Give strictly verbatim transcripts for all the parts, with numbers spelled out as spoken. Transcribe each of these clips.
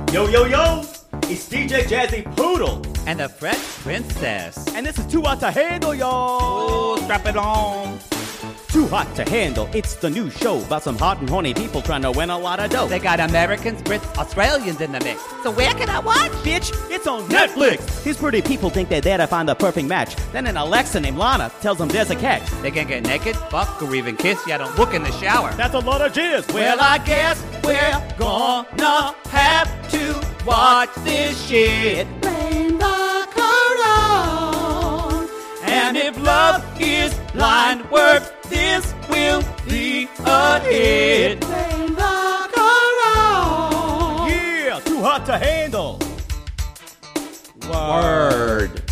Yo, yo, yo! It's D J Jazzy Poodle! And the French Princess. And this is Too Hot to Handle, y'all! Oh, strap it on. Too Hot to Handle, it's the new show about some hot and horny people trying to win a lot of dough. They got Americans, Brits, Australians in the mix. So where can I watch? Bitch, it's on Netflix! These pretty people think they're there to find the perfect match. Then an Alexa named Lana tells them there's a catch. They can get naked, fuck, or even kiss. You don't look in the shower. That's a lot of jizz. Well, I guess we're gonna have to watch this shit. Blame the corona. And if love is blind work, this will be a hit. Blame the corona. Yeah, Too Hot to Handle. Word.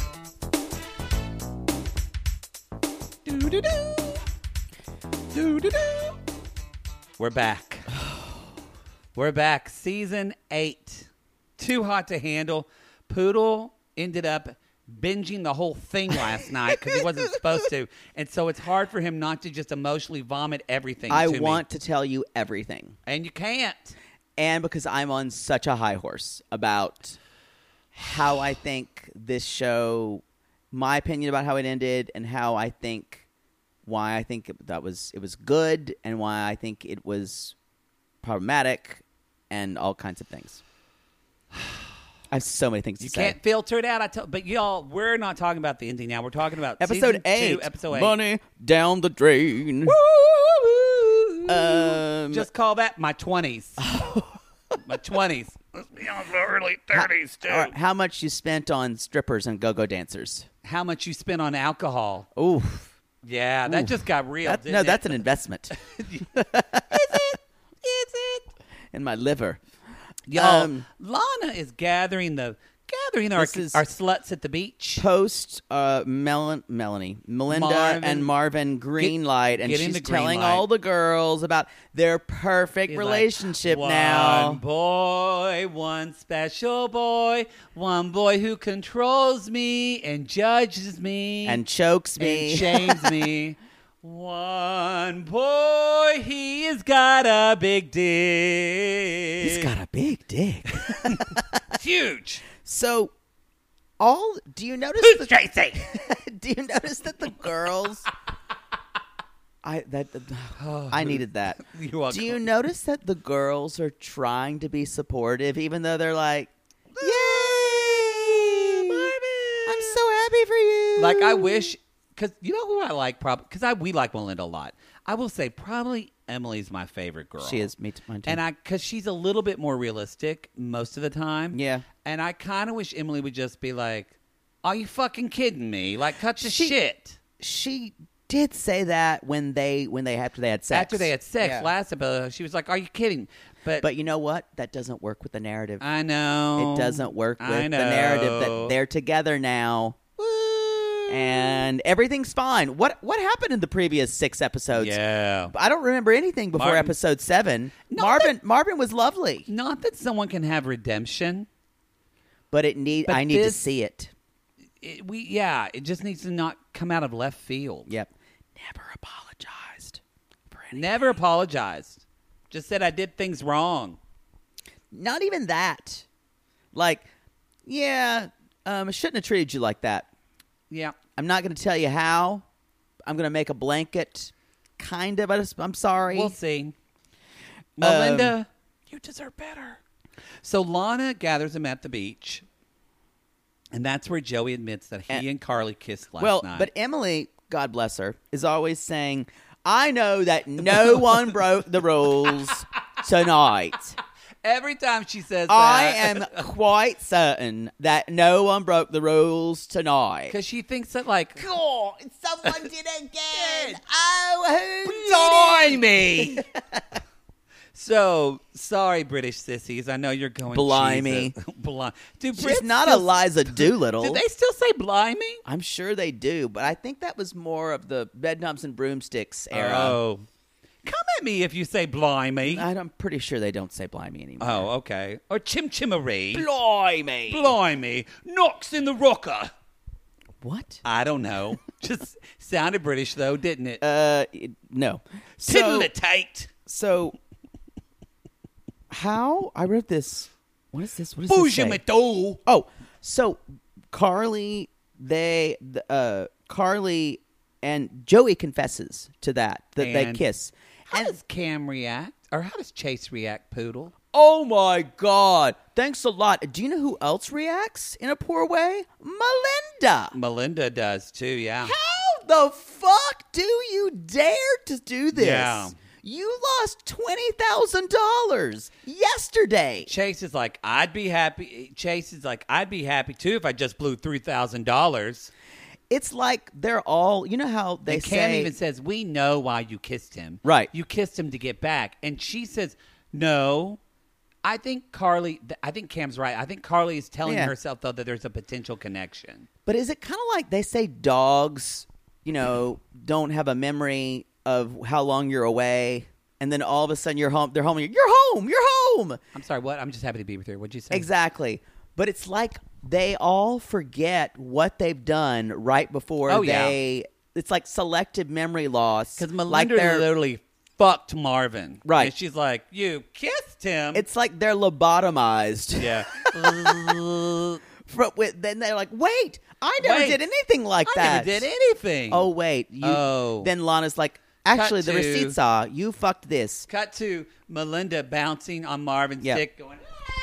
Do-do-do. Do-do-do. We're back. We're back. Season eight. Too Hot to Handle. Poodle ended up binging the whole thing last night because he wasn't supposed to. And so it's hard for him not to just emotionally vomit everything I to want me. to tell you everything. And you can't. And because I'm on such a high horse about how I think this show, my opinion about how it ended, and how I think, why I think it, that was it was good, and why I think it was problematic, and all kinds of things. I have so many things to You say. can't filter it out. I tell, but y'all, we're not talking about the ending now. We're talking about Episode season eight. Two, episode eight. Money down the drain. Woo! Um, Just call that my twenties. My twenties. Let's be on the early thirties, too. All right, how much you spent on strippers and go-go dancers? How much you spent on alcohol? Ooh. Yeah, that Ooh. just got real. That, didn't no, it? that's an investment. Is it? Is it? In my liver. Y'all, Um, Lana is gathering the gathering our This is- our sluts at the beach. Post uh, Mel- Melanie, Melinda, Marvin. and Marvin Greenlight, and get she's into telling Greenlight. all the girls about their perfect He's like, relationship one now. boy, one special boy, one boy who controls me and judges me And chokes me. and shames me. One boy, he has got a big dick. He's got a big dick. It's huge. So, all do you notice? Who's the- Tracy? do you notice that the girls? I that I needed that. You're welcome. Do you notice that the girls are trying to be supportive, even though they're like, "Yay, Marvin! I'm so happy for you." Like, I wish, because you know who I like, probably, because I we like Melinda a lot. I will say probably Emily's my favorite girl. She is me too. Mine too. And I, because she's a little bit more realistic most of the time. Yeah. And I kind of wish Emily would just be like, "Are you fucking kidding me? Like, cut the She- shit." she did say that when they when they after they had sex. After they had sex Yeah. last episode, she was like, "Are you kidding?" But, But you know what? That doesn't work with the narrative. I know It doesn't work with I the know. narrative that they're together now. And everything's fine. What what happened in the previous six episodes? Yeah. I don't remember anything before Martin- episode seven. Not Marvin that- Marvin was lovely, Not that someone can have redemption. but it need But I need this- to see it. It, we yeah, it just needs to not come out of left field. Yep. Never apologized for anything. Never apologized. Just said I did things wrong. Not even that. Like, yeah, um, I shouldn't have treated you like that. Yeah. I'm not going to tell you how. I'm going to make a blanket, kind of. I just, I'm sorry. We'll see. Melinda, Um, you deserve better. So Lana gathers him at the beach. And that's where Joey admits that he And- and Carly kissed last well, night. but Emily, God bless her, is always saying, I know that no one broke the rules tonight. every time she says I that, am quite certain that no one broke the rules tonight. because she thinks that like, God, someone did it again. Oh, who blimey. So sorry, British sissies. I know you're going. Blimey. Jesus. Blimey. Do She's Brits not still- Eliza Doolittle. Do they still say blimey? I'm sure they do, but I think that was more of the bedknobs and broomsticks era. Oh, come at me if you say blimey. I- I'm pretty sure they don't say blimey anymore. Oh, okay. Or chimchimarie. Blimey. Blimey. Knocks in the rocker. What? I don't know. Just sounded British, though, didn't it? Uh, it- no. So, Tiddle-a-tate. so how I wrote this What is this? What is this say? Oh, so Carly, they, uh, Carly and Joey confesses to that, that And they kiss. How And does Cam react? Or how does Chase react, Poodle? oh my God. Thanks a lot. Do you know who else reacts in a poor way? Melinda. Melinda does too, yeah. How the fuck do you dare to do this? Yeah. You lost twenty thousand dollars yesterday. Chase is like, I'd be happy. Chase is like, I'd be happy too if I just blew three thousand dollars. It's like they're all, you know how they and Cam say. even says, we know why you kissed him. Right. You kissed him to get back. And she says, no. I think Carly, I think Cam's right. I think Carly is telling Yeah. herself, though, that there's a potential connection. But is it kind of like they say dogs, you know, don't have a memory of how long you're away, and then all of a sudden you're home, they're home, and you're, you're home, you're home. I'm sorry, what? I'm just happy to be with her. What'd you say? Exactly. But it's like they all forget what they've done right before Oh, yeah. they, it's like selective memory loss. Because like Melinda they're- literally fucked Marvin. Right. And she's like, you kissed him. It's like they're lobotomized. Yeah. For, with, then they're like, wait, I never Wait. did anything like I that. never did anything. Oh, wait. You, Oh. Then Lana's like, actually, the Cut to- receipts are, you fucked this. Cut to Melinda bouncing on Marvin's Yeah. dick going,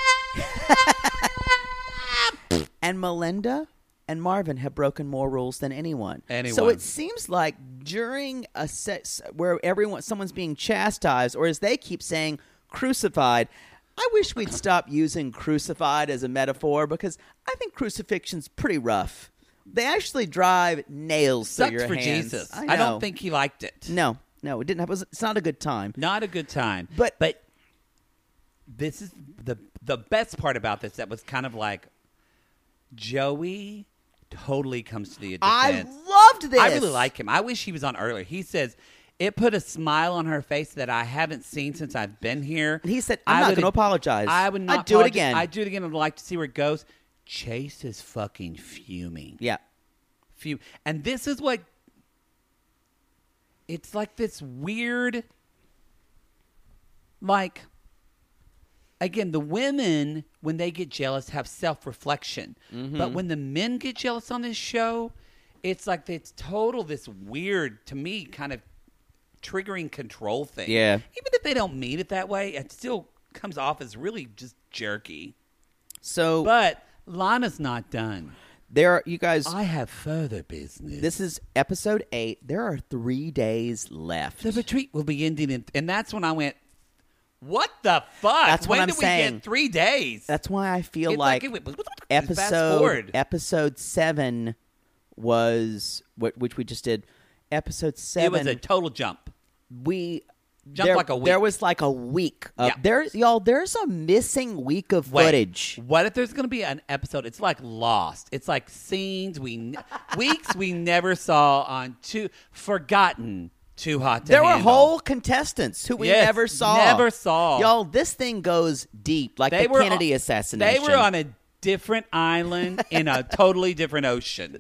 And Melinda and Marvin have broken more rules than anyone. Anyone. So it seems like during a set where everyone, someone's being chastised, or as they keep saying, crucified. I wish we'd stop using crucified as a metaphor because I think crucifixion's pretty rough. They actually drive nails sucks through your for hands. Jesus. I, I, know. don't think he liked it. No, no, it didn't. It was, it's not a good time. Not a good time. But- but this is the the best part about this that was kind of like Joey totally comes to the I defense. loved this. I really like him. I wish he was on earlier. He says it put a smile on her face that I haven't seen since I've been here. He said, I'm I not would- going to apologize. I would not I'd do it apologize. again. I'd do it again. I'd like to see where it goes. Chase is fucking fuming. Yeah. Fume. And this is what it's like this weird like again, the women when they get jealous have self-reflection. Mm-hmm. But when the men get jealous on this show, it's like it's total this weird to me kind of triggering control thing. Yeah. Even if they don't mean it that way, it still comes off as really just jerky. So But Lana's not done. there are, you guys, I have further business. this is episode eight. There are three days left. The retreat will be ending, in, and that's when I went, "What the fuck? That's what when I'm did we saying. get three days?" That's why I feel It's like, it was- fast episode forward. episode seven was what which we just did. Episode It seven, was a total jump. we Jumped there, like a week. There was like a week. Of, Yeah. There's y'all. There's a missing week of Wait, footage. What if there's going to be an episode? It's like Lost. It's like scenes we ne- weeks we never saw on two forgotten. Too hot to There were handle. whole contestants who we Yes, never saw. never saw. Y'all, this thing goes deep, like They the were Kennedy on- assassination. They were on a different island in a totally different ocean.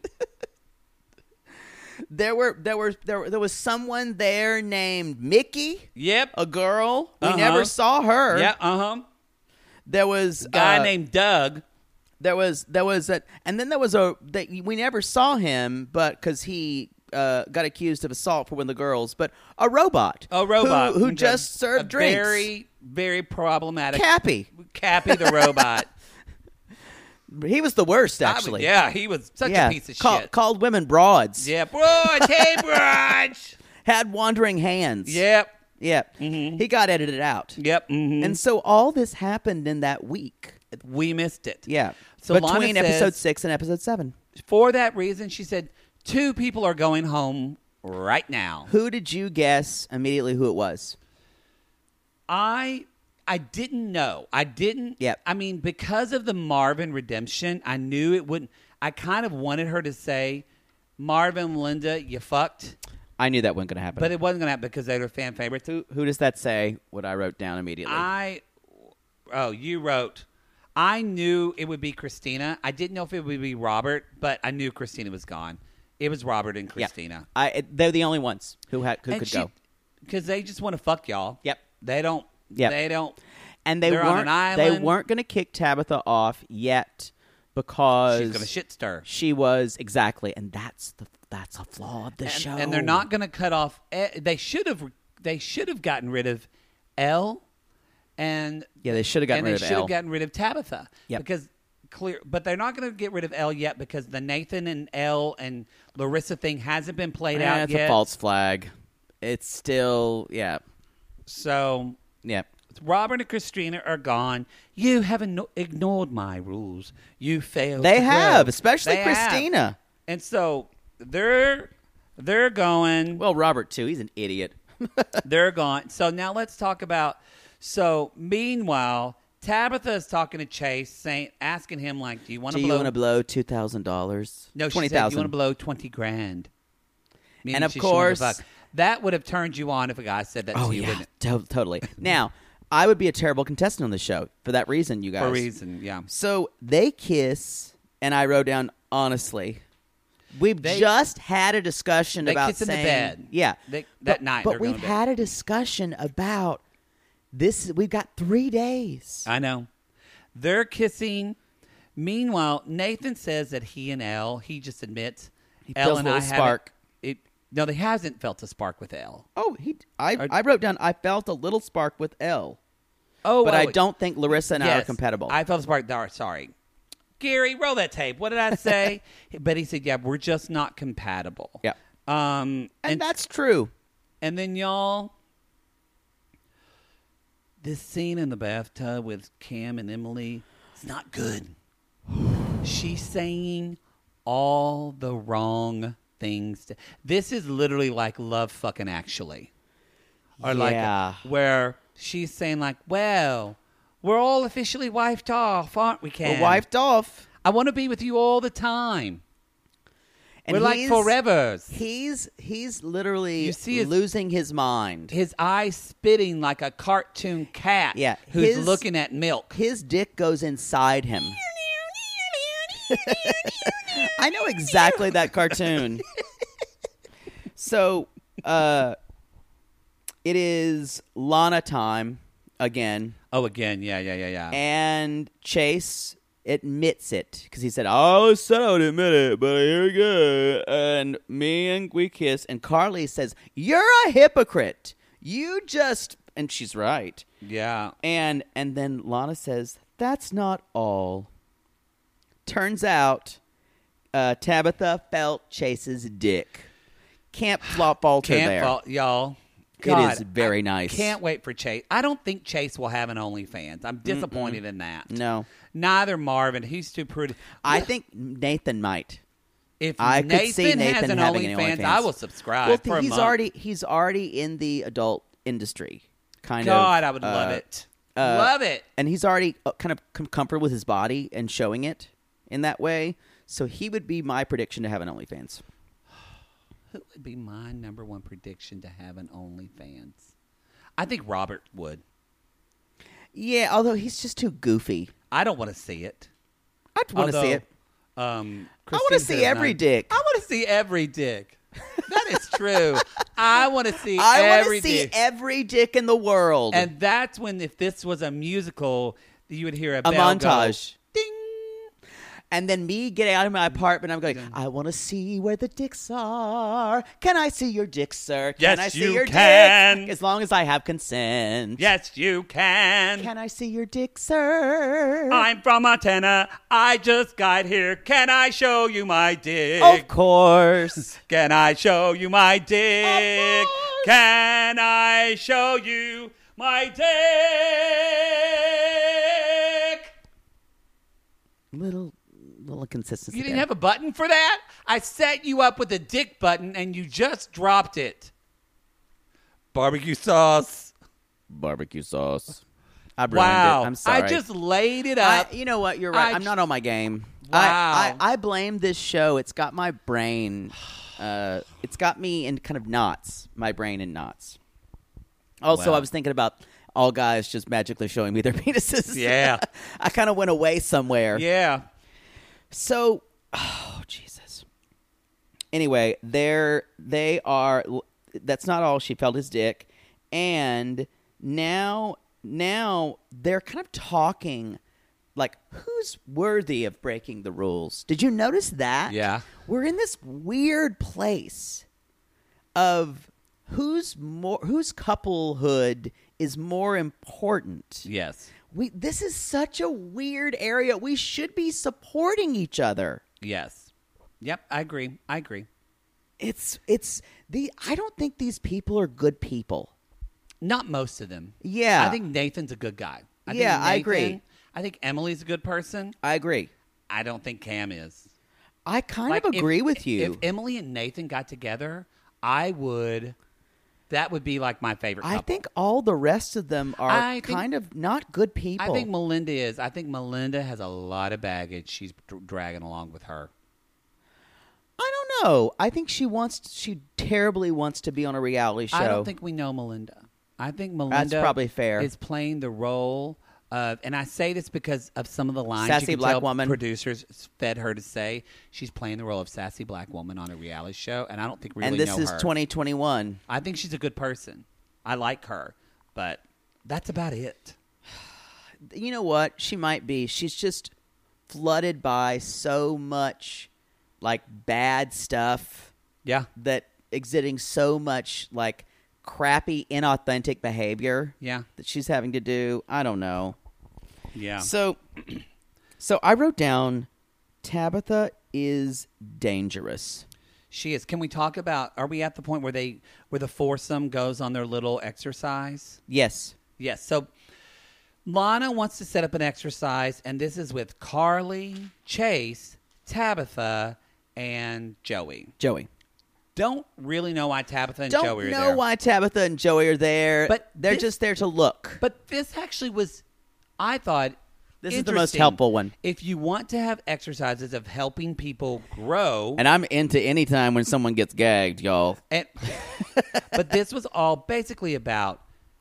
There were there were there, were- there was someone there named Mickey, Yep. a girl. We Uh-huh. never saw her. Yeah. Uh huh. There was Guy uh, named Doug. There was there was a and then there was a that we never saw him, but because he uh, got accused of assault for one of the girls, but a robot, A robot who, who Okay. just served a drinks. Very, very problematic. Cappy. Cappy the robot. He was the worst, I would- actually. yeah, he was such yeah. a piece of Call, shit. Called women broads. Yeah, broad, hey, broad. Had wandering hands. Yep, Yep. Mhm. He got edited out. yep. mhm. And so all this happened in that week. we missed it. Yeah. So Lana Between says- episode six and episode seven. For that reason, she said two people are going home right now. Who did you guess immediately who it was? I I didn't know. I didn't. Yep. I mean, because of the Marvin redemption, I knew it wouldn't. I kind of wanted her to say, Marvin, Linda, you fucked. I knew that wasn't going to happen. But it wasn't going to happen because they were fan favorites. who, who does that say? What I wrote down immediately. I, oh, you wrote, I knew it would be Christina. I didn't know if it would be Robert, but I knew Christina was gone. It was Robert and Yeah. Christina. I, it- they're the only ones who had who And could she- go. Because they just want to fuck y'all. Yep. They don't. Yep. They don't. And they They're on weren't an they island. weren't going to kick Tabitha off yet because She's gonna shit stir. She was exactly, and that's the that's a flaw of the and, show. and they're not going to cut off. E- They should have. They should have gotten rid of Elle, and Yeah, they should have gotten and rid they of should Elle. have gotten rid of Tabitha. Yep. Because clear, but they're not going to get rid of Elle yet because the Nathan and Elle and Larissa thing hasn't been played Eh, out it's yet. a false flag. It's still yeah So yeah. Robert and Christina are gone. You have igno- ignored my rules. You failed. They to have, grow. especially They have. Christina. And so they're they're going. Well, Robert too. He's an idiot. They're gone. So now let's talk about. So meanwhile, Tabitha is talking to Chase, saying, asking him like, "Do you want Do to you blow?" want to blow two thousand dollars? no, she twenty said, "Do you thousand. want to blow twenty grand?" Meaning And of she- she wants to course- fuck. That would have turned you on if a guy said that Oh to you, yeah, wouldn't it? to- totally. Now, I would be a terrible contestant on the show for that reason, you guys. For a reason, yeah. So they kiss, and I wrote down honestly. We've They- just had a discussion they about kiss in the saying, bed. yeah, They- that but, night But they're going we've to bed. had a discussion about this. We've got three days. I know. They're kissing. Meanwhile, Nathan says that he and Elle, he just admits, He Elle feels a and I little haven't- spark. It, no, they hasn't felt a spark with Elle. Oh, he. I, Are- I wrote down. I felt a little spark with Elle, Oh, but oh, I wait. don't think Larissa and I are Yes, compatible. I felt a spark. Dar- Sorry, Gary, roll that tape. What did I say? But he said, "Yeah, we're just not compatible." Yeah. Um, and, and that's true. and then y'all, this scene in the bathtub with Cam and Emily, it's not good. She's saying all the wrong things. To, this is literally like Love Fucking Actually. Or Yeah. like where she's saying like, well, we're all officially wifed off, aren't we, Cam? We're wifed off. I want to be with you all the time. And we're like he's- forevers. He's he's literally You see his- losing his mind. His eyes spitting like a cartoon cat Yeah, who's his- looking at milk. His dick goes inside him. I know exactly that cartoon. So, uh, it is Lana time again, Oh, again, yeah, yeah, yeah, yeah. and Chase admits it because he said, "I always said I would admit it, but here we go." And me and we kiss, and Carly says, "You're a hypocrite. You just," and she's right. yeah. And and then Lana says, "That's not all." Turns out, uh, Tabitha felt Chase's dick. Can't flop fault her Can't there. fault, y'all. It God, is very I nice. Can't wait for Chase. I don't think Chase will have an OnlyFans. I'm disappointed in that. No, Neither Marvin. He's too pretty. I think Nathan might. If I could Nathan, see Nathan has an having an OnlyFans, OnlyFans. I will subscribe Well, for a he's month. already he's already in the adult industry, kind God, of. I would love uh, it. uh, love it. and he's already uh, kind of com- comfortable with his body and showing it in that way. So he would be my prediction to have an OnlyFans. Who would be my number one prediction to have an OnlyFans? I think Robert would. Yeah, although he's just too goofy. I don't want to see it. I want to see it. Um, I wanna Christine see says every no. dick. I want to see every dick. That is true. I want to see I want every to see dick. every dick in the world. And that's when, if this was a musical, you would hear a, a bell montage. Go, ding. And then me getting out of my apartment, I'm going, I want to see where the dicks are. Can I see your dick, sir? Can Yes, I see you your can. dick? As long as I have consent. Yes, you can. Can I see your dick, sir? I'm from Montana. I just got here. Can I show you my dick? Of course. Can I show you my dick? course. Can I show you my dick? little, little inconsistency. You didn't there. have a button for that? I set you up with a dick button and you just dropped it. Barbecue sauce. barbecue sauce. I ruined Wow. it. I'm sorry. I just laid it I- up. you know what? You're right. I I'm not on my game. Wow. I, I, I blame this show. It's got my brain. Uh, it's got me in kind of knots. My brain in knots. Also, Wow. I was thinking about all guys just magically showing me their penises. Yeah. I kind of went away somewhere. yeah. So, oh Jesus. Anyway, they're they are. That's not all. She felt his dick, and now now they're kind of talking like, who's worthy of breaking the rules? Did you notice that? Yeah. We're in this weird place of who's more, whose couplehood is more important. Yes. We this is such a weird area. We should be supporting each other. Yes. Yep, I agree. I agree. It's it's the I don't think these people are good people. Not most of them. Yeah. I think Nathan's a good guy. I Yeah, think Nathan, I agree. I think Emily's a good person. I agree. I don't think Cam is. I kind Like, of agree if, with you. If Emily and Nathan got together, I would. That would be like my favorite couple. I think all the rest of them are I think- kind of not good people. I think Melinda is. I think Melinda has a lot of baggage she's dr- dragging along with her. I don't know. I think she wants. She terribly wants to be on a reality show. I don't think we know Melinda. I think Melinda probably fair. is playing the role of, and I say this because of some of the lines Sassy you can black tell woman. producers fed her to say. She's playing the role of sassy black woman on a reality show, and I don't think we really and this know is her. twenty twenty-one. I think she's a good person. I like her, but that's about it. You know what? She might be. She's just flooded by so much like bad stuff Yeah, that exhibiting so much like crappy, inauthentic behavior yeah, that she's having to do. I don't know. yeah. So, so I wrote down Tabitha is dangerous. She is. Can we talk about? Are we at the point where they, where the foursome goes on their little exercise? Yes. Yes. So Lana wants to set up an exercise, and this is with Carly, Chase, Tabitha, and Joey. Joey. Don't really know why Tabitha and Don't Joey are know there. why Tabitha and Joey are there, But they're this- just there to look. But this actually was, I thought, This is the most interesting. helpful one. If you want to have exercises of helping people grow, And I'm into any time when someone gets gagged, y'all. and, but this was all basically about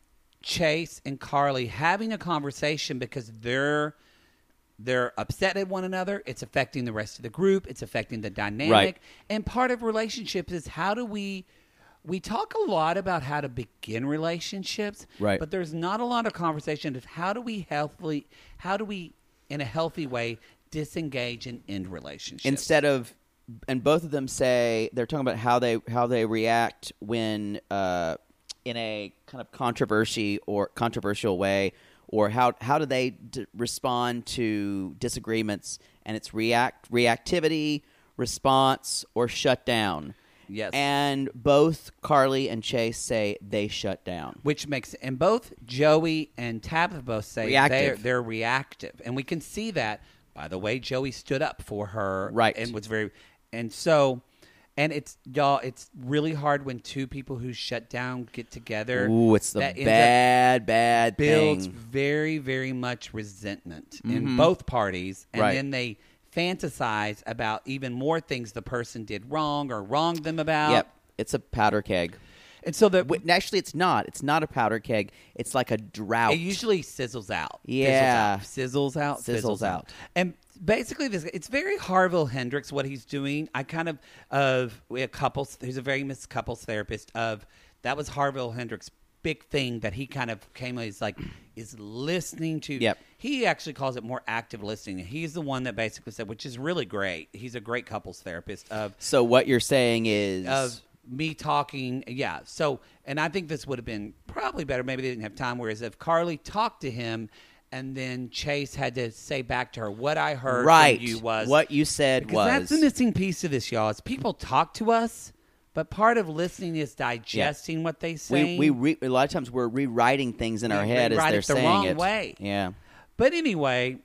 Chase and Carly having a conversation because they're they're upset at one another. It's affecting the rest of the group. It's affecting the dynamic. Right. And part of relationships is how do we we talk a lot about how to begin relationships, Right. but there's not a lot of conversation of how do we healthily how do we in a healthy way disengage and end relationships. Instead of, and both of them say they're talking about how they how they react when uh, in a kind of controversy or controversial way, or how how do they d- respond to disagreements, and it's react reactivity, response, or shut down. Yes. And both Carly and Chase say they shut down. Which makes, and both Joey and Tabitha both say Reactive. they're, they're reactive. And we can see that by the way Joey stood up for her. Right. And was very, and so, and it's, y'all, it's really hard when two people who shut down get together. Ooh, it's the That ends up bad, bad builds thing. very, very much resentment in both parties. And Right. then they fantasize about even more things the person did wrong or wronged them about. Yep, it's a powder keg. And so the, Wait, actually, it's not. It's not a powder keg. It's like a drought. it usually sizzles out. Yeah. Sizzles out. Sizzles out. Sizzles Sizzles out. out. And basically, this it's very Harville Hendrix what he's doing. I kind of of a couples. He's a very famous couples therapist. Of that was Harville Hendrix' big thing that he kind of came. He's like is listening to. Yep. He actually calls it more active listening. He's the one that basically said, which is really great. He's a great couples therapist. Of So what you're saying is, of me talking, yeah. So, and I think this would have been probably better. Maybe they didn't have time. Whereas if Carly talked to him, and then Chase had to say back to her, "What I heard right? from you was what you said because was that's the missing piece of this, y'all. Is people talk to us, but part of listening is digesting what they say. we we re, a lot of times we're rewriting things in We our head as rewrite they're it the saying wrong it. way. Yeah, But anyway,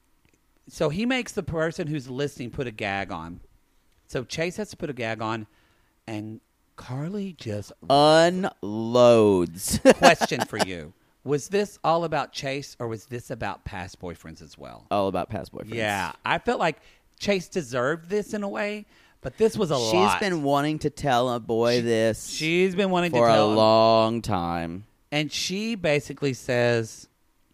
so he makes the person who's listening put a gag on. So Chase has to put a gag on, and Carly just unloads. question for you. Was this all about Chase, or was this about past boyfriends as well? All about past boyfriends. Yeah. I felt like Chase deserved this in a way, but this was a She's lot. been wanting to tell a boy this She's been wanting for to a tell him. long time. And she basically says,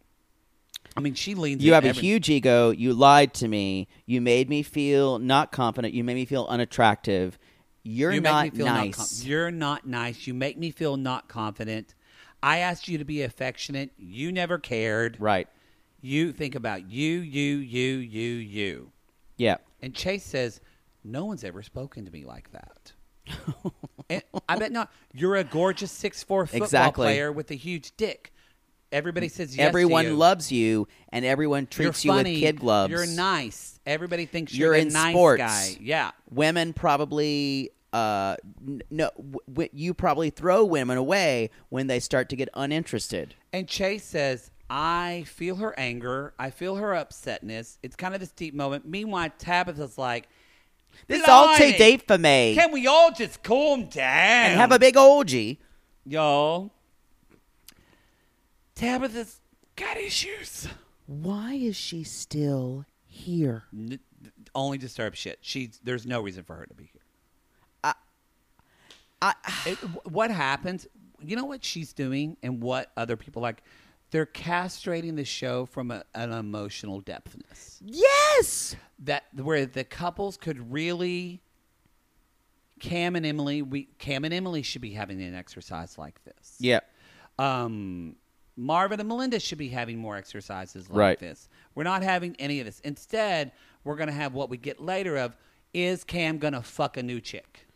I mean, she leans You in have a every- huge ego. You lied to me. You made me feel not confident. You made me feel unattractive. You're you not make me feel nice. Not com- you're not nice. You make me feel not confident. I asked you to be affectionate. You never cared. Right. You think about you, you, you, you, you. Yeah. And Chase says, no one's ever spoken to me like that. And I bet not. You're a gorgeous six foot four football Exactly. player with a huge dick. Everybody says yes Everyone to you. loves you, and everyone treats You're you funny. with kid gloves. You're nice. Everybody thinks you're, You're the in nice sports. guy. Yeah. Women probably, uh, n- no, w- w- you probably throw women away when they start to get uninterested. And Chase says, I feel her anger. I feel her upsetness. It's kind of this deep moment. Meanwhile, Tabitha's like, This all too "Blimey, deep for me. Can we all just calm down And have a big orgy. Y'all, Tabitha's got issues. Why is she still here? N- only disturb shit. She's there's no reason for her to be here. I, I, It, what happens? You know what she's doing, and what other people like. They're castrating the show from a, an emotional depthness. yes. That where the couples could really. Cam and Emily, we Cam and Emily should be having an exercise like this. Yeah. Um, Marvin and Melinda should be having more exercises like Right. this. We're not having any of this. Instead, we're going to have what we get later of, is Cam going to fuck a new chick?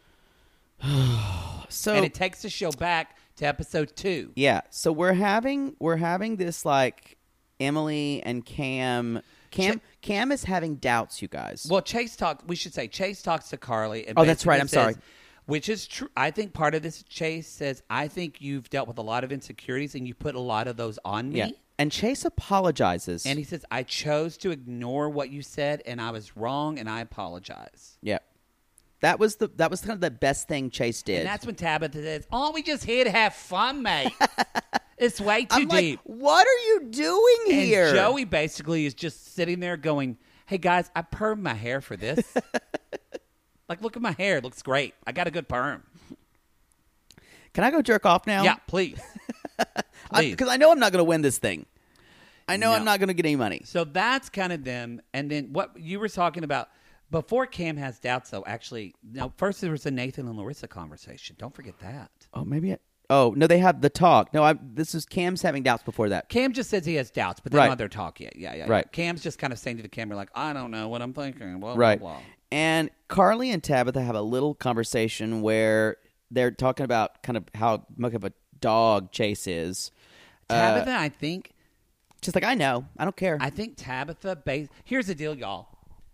So And it takes the show back to episode two. yeah, so we're having we're having this like Emily and Cam. Cam Ch- Cam is having doubts, you guys. Well, Chase talks, we should say, Chase talks to Carly. And Oh, that's right. basically I'm says- sorry. Which is true. I think part of this, Chase says, I think you've dealt with a lot of insecurities and you put a lot of those on me. yeah. And Chase apologizes. And he says, I chose to ignore what you said and I was wrong and I apologize. yeah. That was the that was kind of the best thing Chase did. And that's when Tabitha says, "Oh, we just here to have fun, mate. It's way too I'm deep." like, what are you doing here? And Joey basically is just sitting there going, "Hey guys, I permed my hair for this. Like, look at my hair; it looks great. I got a good perm. Can I go jerk off now? Yeah, please, please." Because I, I know I'm not going to win this thing. I know No. I'm not going to get any money. So that's kind of them. And then what you were talking about before Cam has doubts, though. Actually, no. First there was a Nathan and Larissa conversation. Don't forget that. Oh, maybe. I, oh no, they have the talk. No, I, this is Cam's having doubts before that. Cam just says he has doubts, but they're Right. not their talk yet. Yeah, yeah, yeah. Right. Cam's just kind of saying to the camera, like, I don't know what I'm thinking. Blah, Right. blah, blah. And Carly and Tabitha have a little conversation where they're talking about kind of how much of a dog Chase is. Tabitha, Uh, I think, just like, I know. I don't care. I think Tabitha. Bas- Here's the deal, y'all.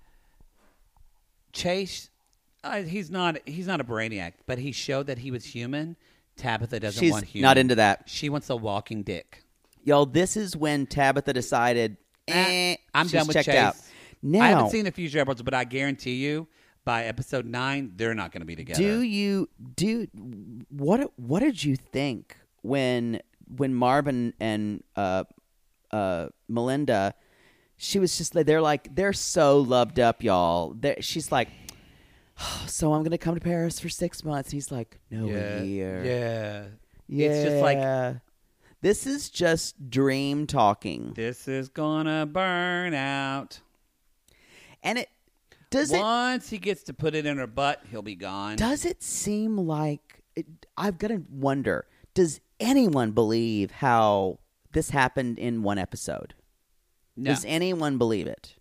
Chase, uh, he's not. He's not a brainiac, but he showed that he was human. Tabitha doesn't She's want human. not into that. She wants a walking dick. Y'all, this is when Tabitha decided, eh, I'm she's done with checked Chase. out. Now, I haven't seen the future episodes, but I guarantee you, by episode nine, they're not going to be together. do you do what? What did you think when when Marvin and uh, uh, Melinda? She was just like, they're like they're so loved up, y'all. They're, she's like, oh, so I'm gonna come to Paris for six months. He's like, no, yeah, a year. yeah. Yeah. It's just like, this is just dream talking, this is gonna burn out. and it does it. Once he gets to put it in her butt, he'll be gone. Does it seem like it, I've got to wonder? Does anyone believe how this happened in one episode? No. Does anyone believe it?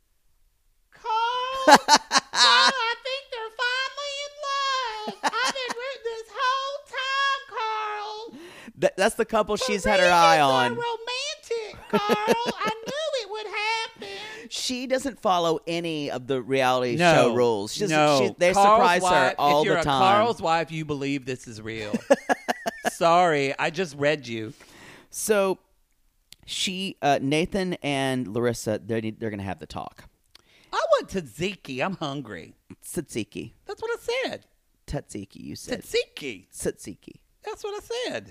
Carl, Carl, I think they're finally in love. I've been rooting this whole time, Carl. That, that's the couple she's had her eye on. Romantic, Carl. I knew it would happen. She doesn't follow any of the reality No, show rules. She doesn't- no. she- they Carl's surprise her wife, all if you're the a time. Carl's wife, you believe this is real. Sorry, I just read you. So she, uh, Nathan and Larissa, they're they're going to have the talk. I went to Tzatziki. I'm hungry. Tzatziki, That's what I said. Tzatziki. You said Tzatziki. Tzatziki. That's what I said.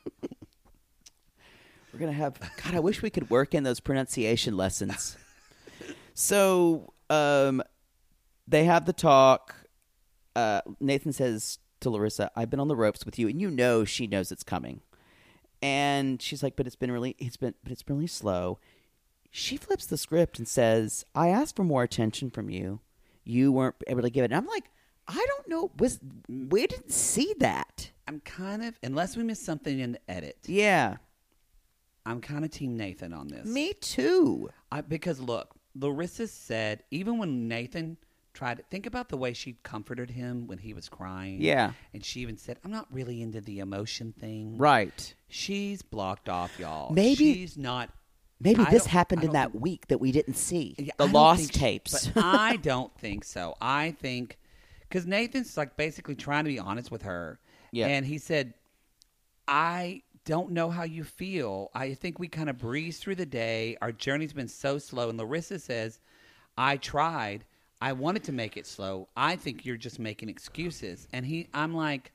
We're going to have, God, I wish we could work in those pronunciation lessons. So um, they have the talk. Uh, Nathan says to Larissa, I've been on the ropes with you, and you know she knows it's coming. And she's like, but it's been really, it's been, but it's been really slow. She flips the script and says, I asked for more attention from you. You weren't able to give it. And I'm like, I don't know. Was we didn't see that. I'm kind of, unless we missed something in the edit, Yeah. I'm kind of Team Nathan on this. Me too. I, because look, Larissa said, even when Nathan tried to think about the way she comforted him when he was crying. Yeah. And she even said, I'm not really into the emotion thing. Right. She's blocked off, y'all. Maybe- She's not. Maybe I this don't- happened I in don't that think- week that we didn't see. Yeah, the I don't lost think she- tapes. but I don't think so. I think, because Nathan's like basically trying to be honest with her. Yeah. And he said, I don't know how you feel. I think we kind of breeze through the day. Our journey's been so slow. And Larissa says, I tried. I wanted to make it slow. I think you're just making excuses. And he, I'm like,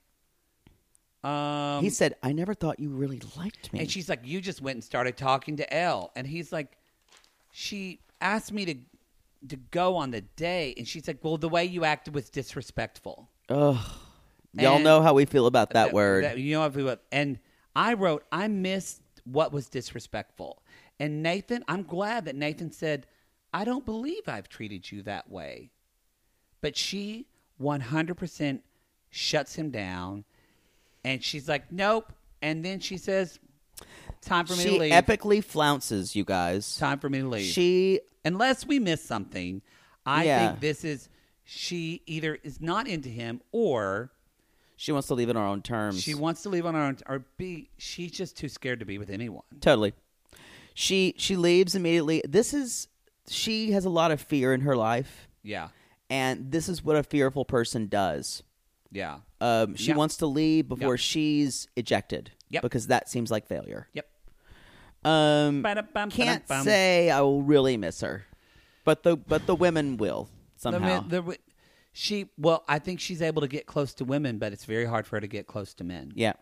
um, he said, I never thought you really liked me. and she's like, you just went and started talking to Elle. And he's like, she asked me to to go on the day. And she's like, well, the way you acted was disrespectful. Ugh. Y'all And know how we feel about that, word. that- you know, if we would- and I wrote, I missed what was disrespectful. And Nathan, I'm glad that Nathan said, I don't believe I've treated you that way. But she one hundred percent shuts him down. And she's like, nope. And then she says, time for me She to leave. epically flounces, you guys. Time for me to leave. She, Unless we miss something, I Yeah. think this is, she either is not into him or she wants to leave on her own terms. she wants to leave on her own, or B, she's just too scared to be with anyone. Totally. She she leaves immediately. This is she has a lot of fear in her life, Yeah. and this is what a fearful person does. Yeah. Um, she Yeah. wants to leave before Yep. she's ejected. Yep. Because that seems like failure. Yep. Um, Ba-da-bum, can't ba-da-bum. say I will really miss her, but the but the women will somehow. The, the, she, well, I think she's able to get close to women, but it's very hard for her to get close to men. Yeah.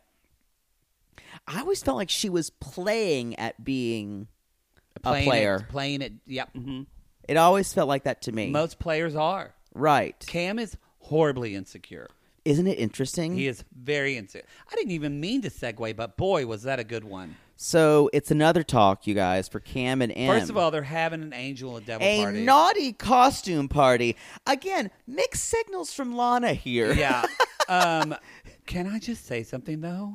I always felt like she was playing at being Playing a player. It, playing it. Yep. hmm It always felt like that to me. Most players are. Right. Cam is horribly insecure. Isn't it interesting? He is very insecure. I didn't even mean to segue, but boy, was that a good one. So it's another talk, you guys, for Cam and M. First of all, they're having an angel and devil a party. naughty costume party. Again, mixed signals from Lana here. Yeah. um, can I just say something, though?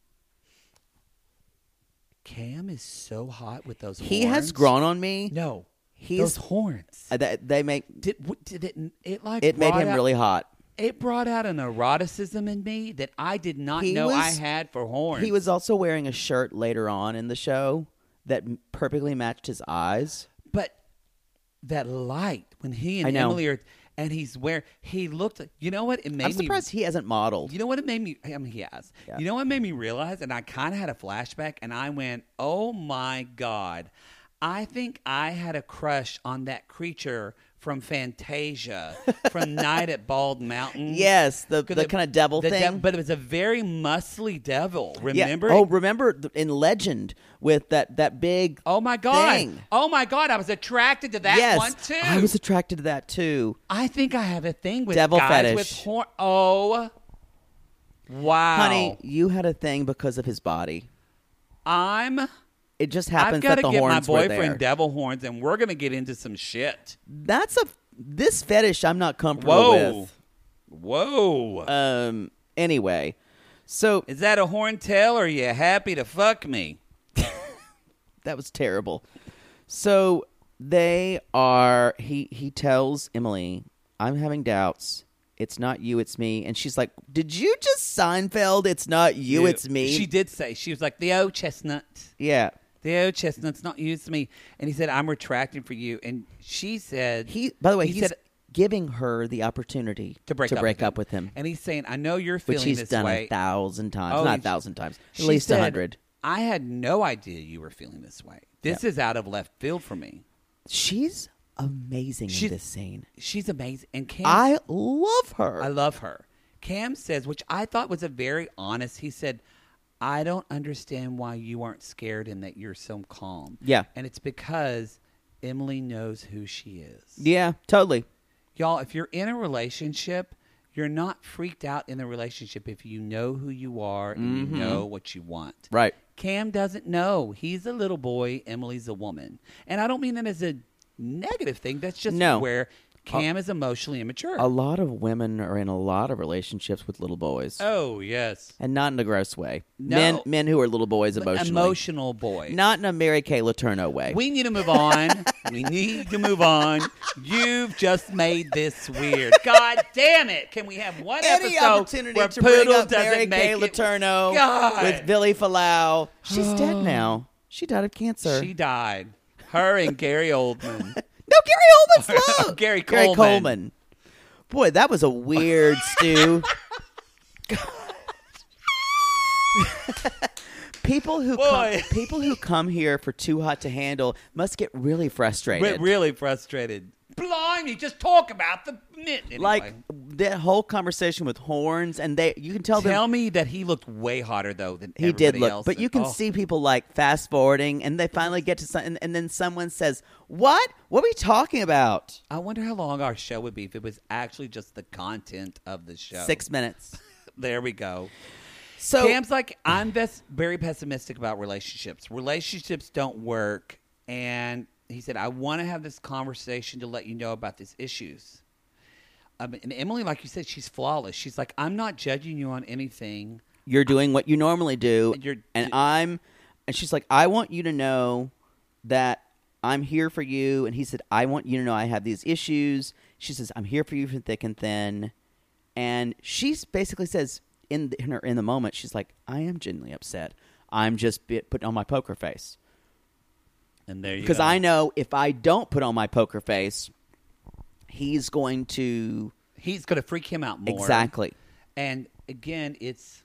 Cam is so hot with those He horns. has grown on me. No. He's- those horns. Uh, that- they make Did, what- did it, it like it made brought him out- really hot. It brought out an eroticism in me that I did not He know was- I had for horns. He was also wearing a shirt later on in the show that m- perfectly matched his eyes. But that light when he and I know. Emily are, and he's where he looked. You know what? It made I'm surprised me. he hasn't modeled. You know what it made me? I mean, he has. Yeah. You know what made me realize? And I kind of had a flashback, and I went, "Oh my god!" I think I had a crush on that creature from Fantasia, from Night at Bald Mountain. Yes, the Could the it- kind of devil the thing. dev- but it was a very muscly devil. Remember? Yeah. Oh, remember th- in Legend with that that big. Oh my god! thing. Oh my god! I was attracted to that yes, one too. I was attracted to that too. I think I have a thing with Devil guys fetish. with horn. Oh, wow, Honey, you had a thing because of his body. I'm. It just I've happens got that to the get my horns were there. boyfriend devil horns, and we're gonna get into some shit. That's a this fetish I'm not comfortable Whoa, with. whoa! Um. Anyway, so Is that a horn tail, or are you happy to fuck me? that was terrible. So they are. He he tells Emily, "I'm having doubts. It's not you, it's me." And she's like, "Did you just Seinfeld? It's not you, Yeah. it's me." She did say, she was like, the old chestnut. Yeah. The old chestnut's not you, it's me. And he said, I'm retracting for you. And she said, He. By the way, he he's said, giving her the opportunity to break, up, with up with him, And he's saying, I know you're which feeling he's this done way. a thousand times. Oh, Not a he- thousand times. At She least a said, hundred. I had no idea you were feeling this way. This Yeah. is out of left field for me. She's amazing She's- in this scene. She's amazing. And Cam, I love her. I love her. Cam says, which I thought was a very honest, he said, I don't understand why you aren't scared and that you're so calm. Yeah. And it's because Emily knows who she is. Yeah, totally. Y'all, if you're in a relationship, you're not freaked out in the relationship if you know who you are and you know what you want. Right. Cam doesn't know. He's a little boy. Emily's a woman. And I don't mean that as a negative thing. That's just No. where Cam is emotionally immature. A lot of women are in a lot of relationships with little boys. Oh, yes. And not in a gross way. No. Men men who are little boys emotionally. Emotional boys. Not in a Mary Kay Letourneau way. We need to move on. We need to move on. You've just made this weird. God damn it. Can we have one Any episode opportunity where to bring Poodle up doesn't Mary make Kay it? Letourneau God. with Billy Falau. She's dead now. She died of cancer. She died. Her and Gary Oldman. No, Gary Oldman's low. Gary Gary Coleman. Coleman. Boy, that was a weird stew. People who Boy. come, people who come here for Too Hot to Handle must get really frustrated. Re- really frustrated. Blimey, just talk about the knit. Anyway. Like that whole conversation with horns, and they you can tell them Tell me that he looked way hotter though than he did everybody look, else. but you can Oh. see people like fast forwarding, and they finally get to some, and, and then someone says, "What? What are we talking about?" I wonder how long our show would be if it was actually just the content of the show. Six minutes. There we go. So Cam's like, I'm ves- very pessimistic about relationships. Relationships don't work. And he said, I want to have this conversation to let you know about these issues. Um, and Emily, like you said, she's flawless. She's like, I'm not judging you on anything. you're doing what you normally do, And you're- and I'm, and she's like, I want you to know that I'm here for you. And he said, I want you to know I have these issues. She says, I'm here for you from thick and thin. And she basically says, in the, in, her, in the moment, she's like, I am genuinely upset. I'm just bit, putting on my poker face. And there you go. Because I know if I don't put on my poker face, he's going to... He's going to freak him out more. Exactly. And again, it's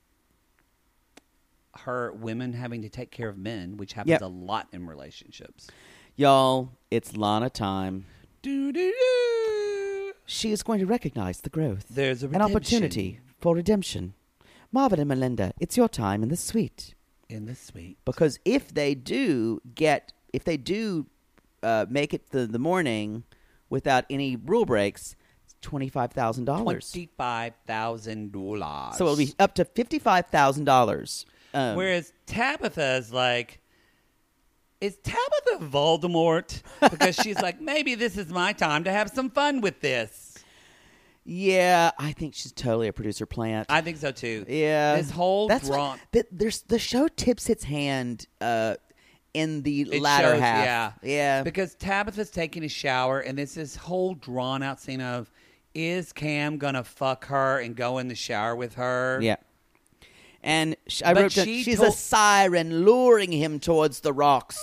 her women having to take care of men, which happens Yep. a lot in relationships. Y'all, it's Lana time. Do-do-do. She is going to recognize the growth. There's a An redemption opportunity for redemption. Marvin and Melinda, it's your time in the suite. in the suite. Because if they do get, if they do uh, make it the, the morning without any rule breaks, it's twenty-five thousand dollars. Twenty-five thousand dollars. So it'll be up to fifty-five thousand dollars. Um, Whereas Tabitha's like, is Tabitha Voldemort? Because she's like, maybe this is my time to have some fun with this. yeah, I think she's totally a producer plant. I think so too. yeah, This whole That's drawn. what, the, there's, the show tips its hand uh, in the It latter shows, half. Yeah. yeah. Because Tabitha's taking a shower, and it's this whole drawn out scene of, is Cam going to fuck her and go in the shower with her? Yeah. And sh- I But wrote down, she she's told- a siren luring him towards the rocks.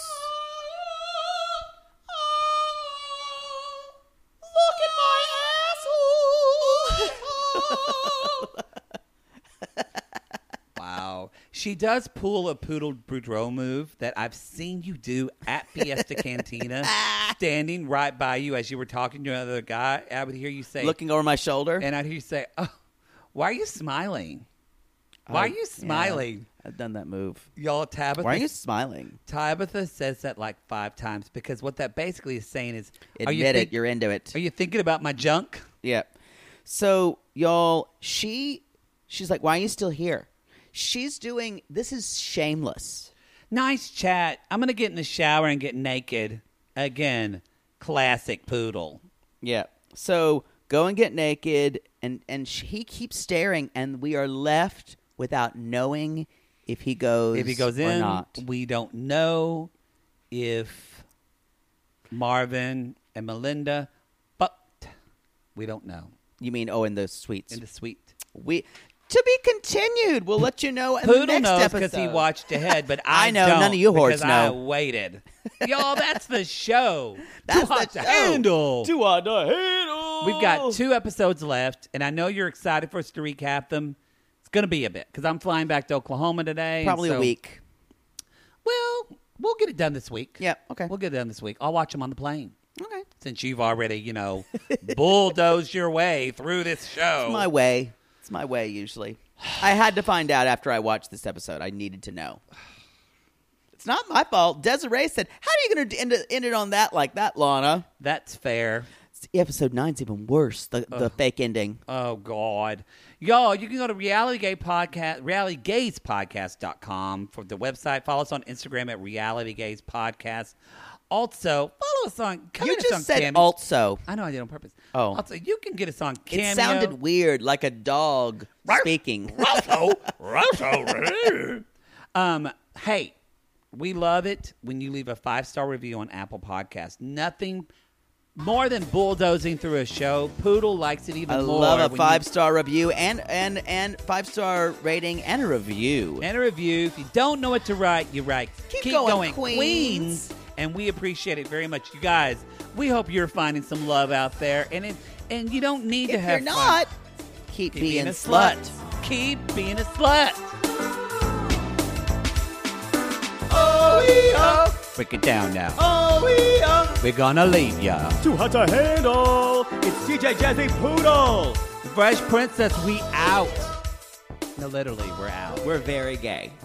Look at my asshole. Wow. She does pull a Poodle Boudreaux move that I've seen you do at Fiesta Cantina, standing right by you as you were talking to another guy. I would hear you say, Looking over my shoulder. and I'd hear you say, oh, why are you smiling? Why I- are you smiling? yeah, I've done that move. Y'all, Tabitha. Why are you smiling? Tabitha says that like five times because what that basically is saying is, are Admit you it. think- You're into it. Are you thinking about my junk? Yeah. So, y'all, she, she's like, why are you still here? She's doing, this is shameless. Nice chat. I'm going to get in the shower and get naked. Again, classic Poodle. Yeah. So, go and get naked, and, and she, he keeps staring, and we are left without knowing if he goes If he goes or in, not. we don't know if Marvin and Melinda, but we don't know. You mean, oh, in the suites. In the suite. we To be continued. We'll let you know in Poodle the next knows episode. because he watched ahead, but I, I know, don't none of you whores because I know. waited. Y'all, that's the show. That's Too hot the to show. handle. Too hot to handle. We've got two episodes left, and I know you're excited for us to recap them. It's going to be a bit because I'm flying back to Oklahoma today. and Probably so- a week. Well, we'll get it done this week. Yeah, okay. We'll get it done this week. I'll watch them on the plane. Okay. Since you've already, you know, bulldozed your way through this show. It's my way. It's my way, usually. I had to find out after I watched this episode. I needed to know. It's not my fault. Desiree said, how are you going to end it, end it on that like that, Lana? That's fair. Episode nine's even worse, the, the fake ending. Oh, God. Y'all, you can go to Reality Gay Podcast, reality gaze podcast dot com for the website. Follow us on Instagram at Reality Gaze Podcast. Also, follow a song. Come You in us just on said Cameo. also. I know I did on purpose. Oh. Also, you can get us on Cameo. It sounded weird, like a dog speaking. um, hey, we love it when you leave a five-star review on Apple Podcasts. Nothing more than bulldozing through a show. Poodle likes it even I more. love a when five star review and and and five star rating and a review. you, and a review. If you don't know what to write, you write. Keep going, Queens. Queens. And we appreciate it very much. You guys, we hope you're finding some love out there. And it, and you don't need If to have you're fun. not, keep, Keep being, a slut. Keep being a slut. Oh, yeah. Break it down now. Oh, yeah. We're gonna leave ya. Too hot to handle. It's D J Jazzy Poodle. Fresh Princess, we out. No, literally, we're out. We're very gay.